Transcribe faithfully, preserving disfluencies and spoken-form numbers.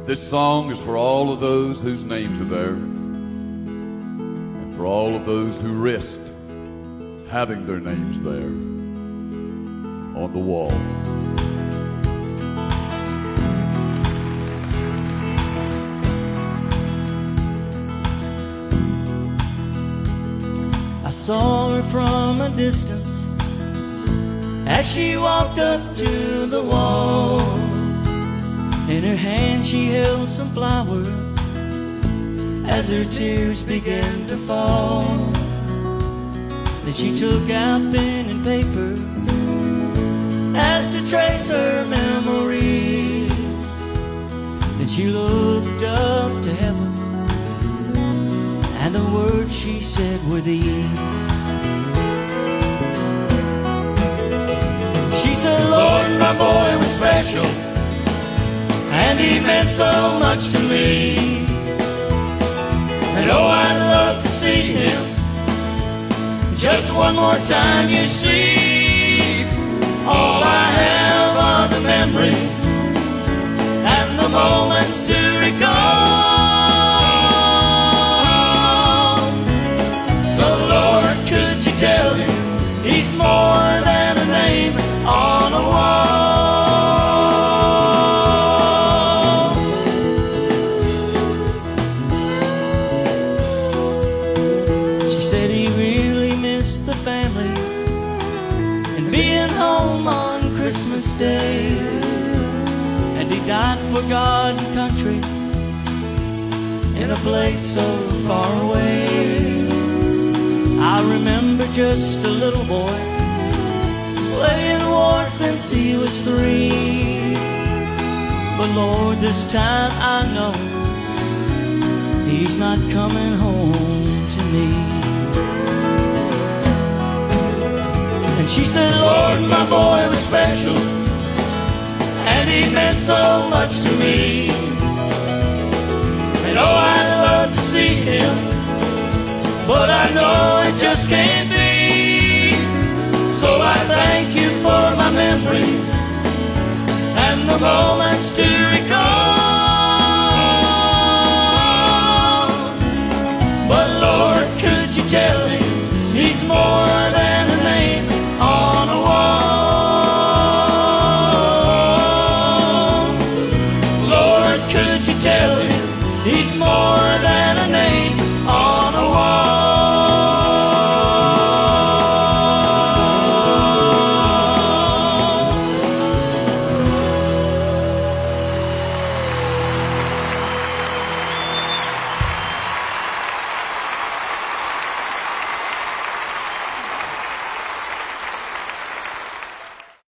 This song is for all of those whose names are there, and for all of those who risked having their names there on the wall. I saw her from a distance as she walked up to the wall. In her hand she held some flowers as her tears began to fall. Then she took out pen and paper as to trace her memories. Then she looked up to heaven, and the words she said were these. She said, Lord, my boy was special, and he meant so much to me. And oh, I'd love to see him just one more time, you see. All I have are the memories and the moments to recall. So Lord, could you tell him he's more than a name on a wall? She said he really missed the family and being home on Christmas Day, and he died for God and country in a place so far away. I remember just a little boy playing war since he was three, but Lord, this time I know he's not coming home to me. And she said, Lord, my boy was special, and he meant so much to me. And oh, I'd love to see him, but I know it just can't be. So I thank you for my memory and the moments to recall. But Lord, could you tell me he's more than a name on a wall? Lord, could you tell him he's more than a name